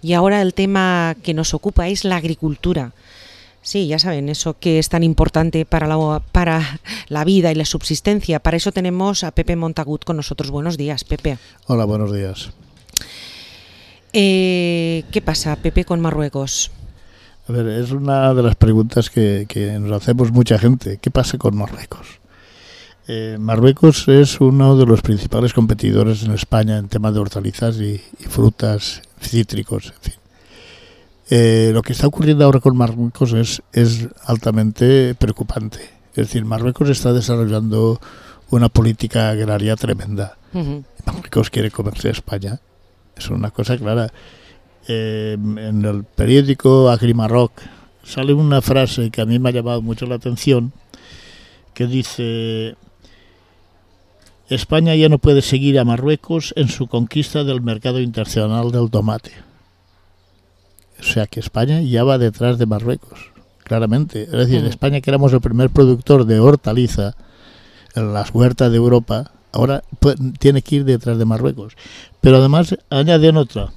Y ahora el tema que nos ocupa es la agricultura. Sí, ya saben, eso que es tan importante para la vida y la subsistencia. Para eso tenemos a Pepe Montagut con nosotros. Buenos días, Pepe. Hola, buenos días. ¿Qué pasa, Pepe, con Marruecos? A ver, es una de las preguntas que nos hacemos mucha gente. ¿Qué pasa con Marruecos? Marruecos es uno de los principales competidores en España en temas de hortalizas y frutas, cítricos, en fin. Lo que está ocurriendo ahora con Marruecos es altamente preocupante. Es decir, Marruecos está desarrollando una política agraria tremenda. Uh-huh. Marruecos quiere comerse a España. Es una cosa clara. En el periódico Agrimarroc sale una frase que a mí me ha llamado mucho la atención, que dice: España ya no puede seguir a Marruecos en su conquista del mercado internacional del tomate. O sea que España ya va detrás de Marruecos, claramente. Es decir, en España, que éramos el primer productor de hortaliza en las huertas de Europa, ahora tiene que ir detrás de Marruecos. Pero además añaden otra.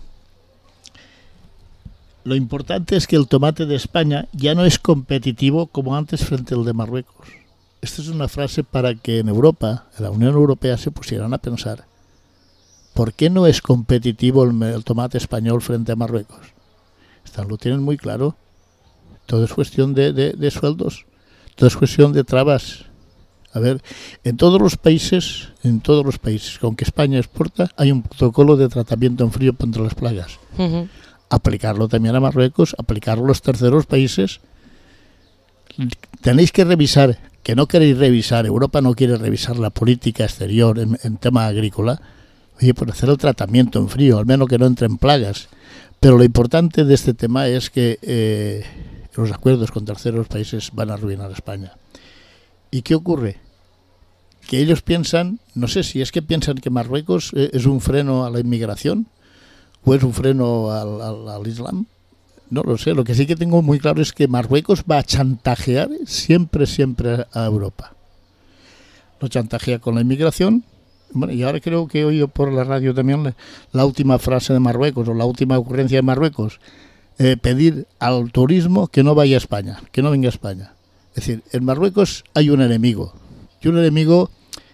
Lo importante es que el tomate de España ya no es competitivo como antes frente al de Marruecos. Esta es una frase para que en Europa, en la Unión Europea, se pusieran a pensar: ¿por qué no es competitivo el tomate español frente a Marruecos? Lo tienen muy claro. Todo es cuestión de sueldos, todo es cuestión de trabas. A ver, en todos los países, aunque España exporta, hay un protocolo de tratamiento en frío contra las plagas. Uh-huh. Aplicarlo también a Marruecos, aplicarlo a los terceros países. Tenéis que revisar, que no queréis revisar, Europa no quiere revisar la política exterior en tema agrícola. Oye, por hacer el tratamiento en frío, al menos que no entren plagas. Pero lo importante de este tema es que los acuerdos con terceros países van a arruinar a España. ¿Y qué ocurre? Que ellos piensan, no sé si es que piensan que Marruecos es un freno a la inmigración o es un freno al Islam. No lo sé. Lo que sí que tengo muy claro es que Marruecos va a chantajear siempre a Europa. Lo chantajea con la inmigración. Bueno, y ahora creo que he oído por la radio también la última frase de Marruecos, o la última ocurrencia de Marruecos: pedir al turismo que no vaya a España, que no venga a España. Es decir, en Marruecos hay un enemigo, y un enemigo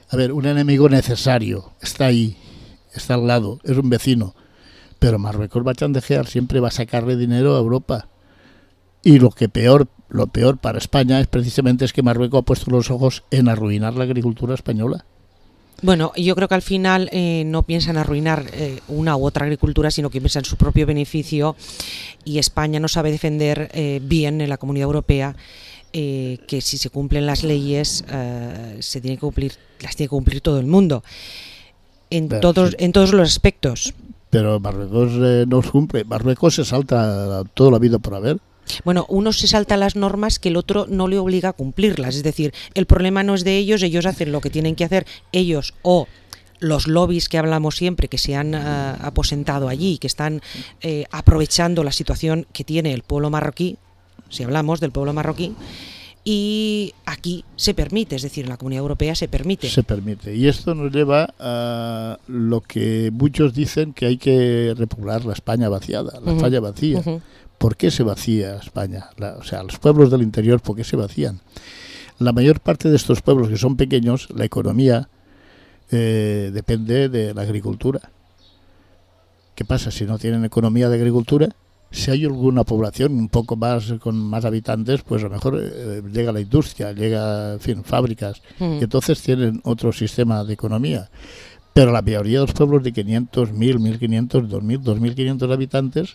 necesario, está ahí, está al lado, es un vecino, pero Marruecos va a chantajear, siempre va a sacarle dinero a Europa. Y lo peor para España es precisamente que Marruecos ha puesto los ojos en arruinar la agricultura española. Bueno, yo creo que al final no piensan arruinar una u otra agricultura, sino que piensan en su propio beneficio, y España no sabe defender bien en la Comunidad Europea que si se cumplen las leyes las tiene que cumplir todo el mundo en todos los aspectos. Pero Marruecos no cumple. Marruecos se salta todo lo habido por haber. Bueno, uno se salta las normas que el otro no le obliga a cumplirlas. Es decir, el problema no es de ellos hacen lo que tienen que hacer, ellos o los lobbies que hablamos siempre, que se han aposentado allí, que están aprovechando la situación que tiene el pueblo marroquí, si hablamos del pueblo marroquí, y aquí se permite, es decir, en la Comunidad Europea se permite. Se permite, y esto nos lleva a lo que muchos dicen, que hay que repoblar la España vaciada, la España vacía. Uh-huh. ¿Por qué se vacía España? Los pueblos del interior, ¿por qué se vacían? La mayor parte de estos pueblos, que son pequeños, la economía depende de la agricultura. ¿Qué pasa si no tienen economía de agricultura? Si hay alguna población un poco más con más habitantes, pues a lo mejor llega la industria, llega, en fin, fábricas, y entonces tienen otro sistema de economía. Pero la mayoría de los pueblos de 500, 1000, 1500, 2000, 2500 habitantes,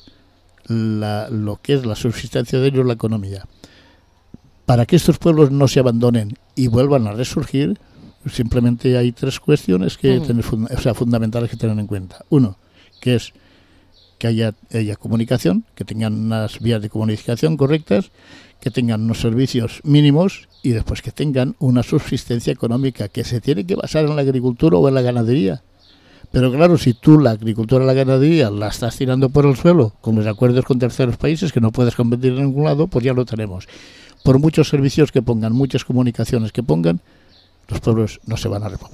lo que es la subsistencia de ellos, la economía. Para que estos pueblos no se abandonen y vuelvan a resurgir, simplemente hay tres cuestiones fundamentales que tener en cuenta. Uno, que es que haya comunicación, que tengan unas vías de comunicación correctas, que tengan unos servicios mínimos y después que tengan una subsistencia económica que se tiene que basar en la agricultura o en la ganadería. Pero claro, si tú la agricultura y la ganadería la estás tirando por el suelo con los acuerdos con terceros países que no puedes competir en ningún lado, pues ya lo tenemos. Por muchos servicios que pongan, muchas comunicaciones que pongan, los pueblos no se van a repoblar.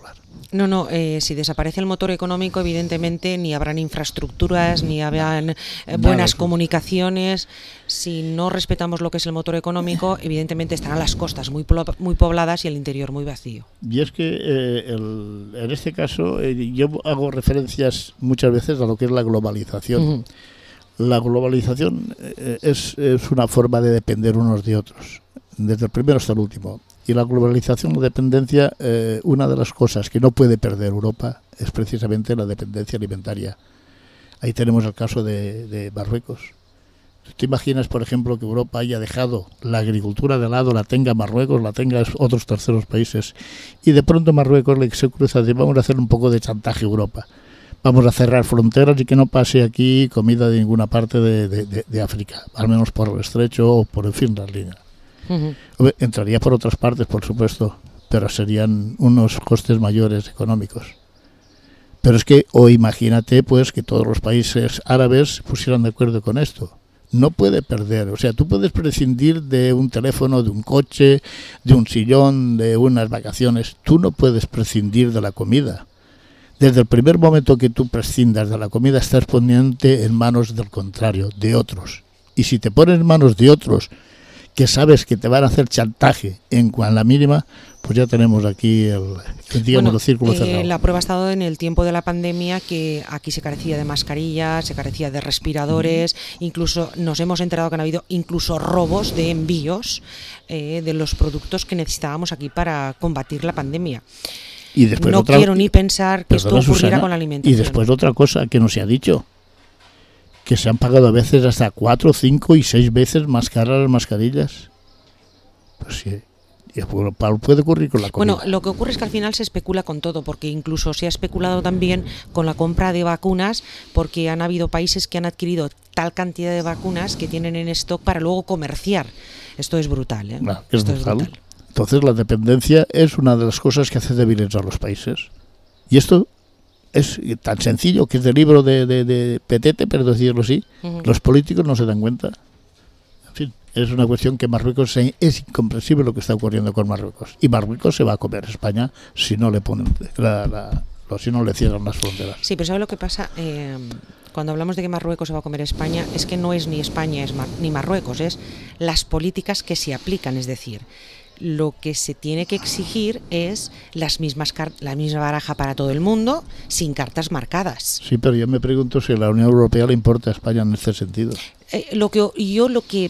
No, si desaparece el motor económico, evidentemente ni habrán infraestructuras, ni habrán buenas comunicaciones. Si no respetamos lo que es el motor económico, evidentemente estarán las costas muy pobladas y el interior muy vacío. Y es que en este caso yo hago referencias muchas veces a lo que es la globalización. Uh-huh. La globalización es una forma de depender unos de otros, desde el primero hasta el último. Y la globalización, la dependencia, una de las cosas que no puede perder Europa es precisamente la dependencia alimentaria. Ahí tenemos el caso de Marruecos. ¿Te imaginas, por ejemplo, que Europa haya dejado la agricultura de lado, la tenga Marruecos, la tenga otros terceros países, y de pronto Marruecos le se cruza y dice, vamos a hacer un poco de chantaje a Europa? Vamos a cerrar fronteras y que no pase aquí comida de ninguna parte de África, al menos por el estrecho o por, en fin, las líneas. Uh-huh. Entraría por otras partes, por supuesto, pero serían unos costes mayores económicos. Pero es que, o imagínate, pues, que todos los países árabes se pusieran de acuerdo con esto. No puede perder, o sea, tú puedes prescindir de un teléfono, de un coche, de un sillón, de unas vacaciones. Tú no puedes prescindir de la comida. Desde el primer momento que tú prescindas de la comida, estás poniéndote en manos del contrario, de otros. Y si te pones en manos de otros, que sabes que te van a hacer chantaje en la mínima, pues ya tenemos aquí el círculo cerrado. La prueba ha estado en el tiempo de la pandemia, que aquí se carecía de mascarillas, se carecía de respiradores, incluso nos hemos enterado que han habido incluso robos de envíos de los productos que necesitábamos aquí para combatir la pandemia. Y después no quiero ni pensar que esto ocurriera, Susana, con la alimentación. Y después otra cosa que no se ha dicho, que se han pagado a veces hasta 4, 5 y 6 veces más caras las mascarillas. Pues sí, puede ocurrir con la comida. Bueno, lo que ocurre es que al final se especula con todo, porque incluso se ha especulado también con la compra de vacunas, porque han habido países que han adquirido tal cantidad de vacunas que tienen en stock para luego comerciar. Esto es brutal, ¿eh? No, es brutal. Entonces la dependencia es una de las cosas que hace débiles a los países. Y esto es tan sencillo que es del libro de Petete, pero decirlo así. Uh-huh. Los políticos no se dan cuenta. En fin, es una cuestión que Marruecos es incomprensible lo que está ocurriendo con Marruecos. Y Marruecos se va a comer España si no le ponen si no le cierran las fronteras. Sí, pero ¿sabes lo que pasa? Cuando hablamos de que Marruecos se va a comer España, es que no es ni España ni Marruecos, es las políticas que se aplican, es decir, lo que se tiene que exigir es la misma baraja para todo el mundo, sin cartas marcadas. Sí, pero yo me pregunto si a la Unión Europea le importa a España en este sentido. Lo que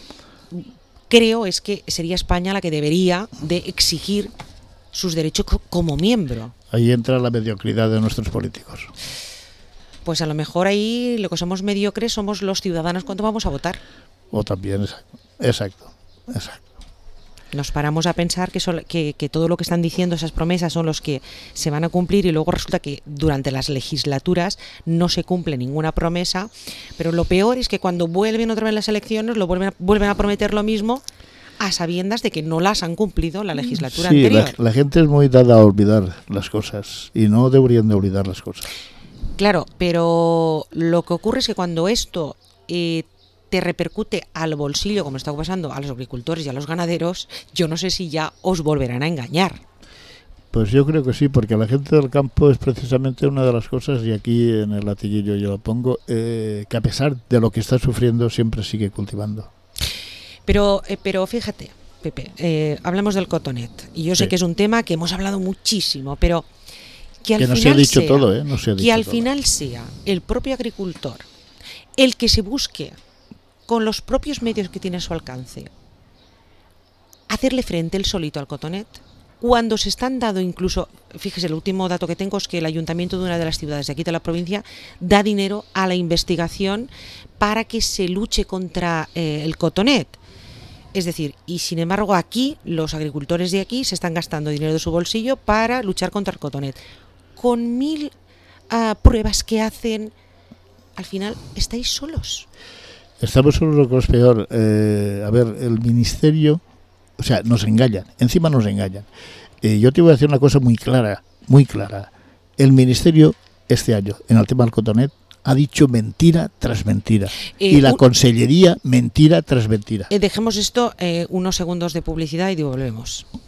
creo es que sería España la que debería de exigir sus derechos como miembro. Ahí entra la mediocridad de nuestros políticos. Pues a lo mejor ahí lo que somos mediocres somos los ciudadanos cuando vamos a votar. O también, exacto. Nos paramos a pensar que todo lo que están diciendo esas promesas son los que se van a cumplir, y luego resulta que durante las legislaturas no se cumple ninguna promesa, pero lo peor es que cuando vuelven otra vez las elecciones vuelven a prometer lo mismo a sabiendas de que no las han cumplido la legislatura anterior. Sí, la gente es muy dada a olvidar las cosas y no deberían de olvidar las cosas. Claro, pero lo que ocurre es que cuando esto te repercute al bolsillo, como está pasando a los agricultores y a los ganaderos, yo no sé si ya os volverán a engañar. Pues yo creo que sí, porque la gente del campo es precisamente una de las cosas, y aquí en el latiguillo yo lo pongo, que a pesar de lo que está sufriendo siempre sigue cultivando. Pero fíjate, Pepe, hablamos del cotonet, y yo sé que es un tema que hemos hablado muchísimo, pero que al final sea el propio agricultor el que se busque con los propios medios que tiene a su alcance hacerle frente él solito al cotonet, cuando se están dando incluso, fíjese, el último dato que tengo es que el ayuntamiento de una de las ciudades de aquí de la provincia da dinero a la investigación para que se luche contra el cotonet. Es decir, y sin embargo aquí los agricultores de aquí se están gastando dinero de su bolsillo para luchar contra el cotonet. Con 1000 pruebas que hacen, al final estáis solos. Estamos solos, lo que es peor. El ministerio, o sea, nos engañan, encima nos engañan. Yo te voy a decir una cosa muy clara. El ministerio este año, en el tema del cotonet, ha dicho mentira tras mentira. Y la consellería, mentira tras mentira. Dejemos esto unos segundos de publicidad y volvemos.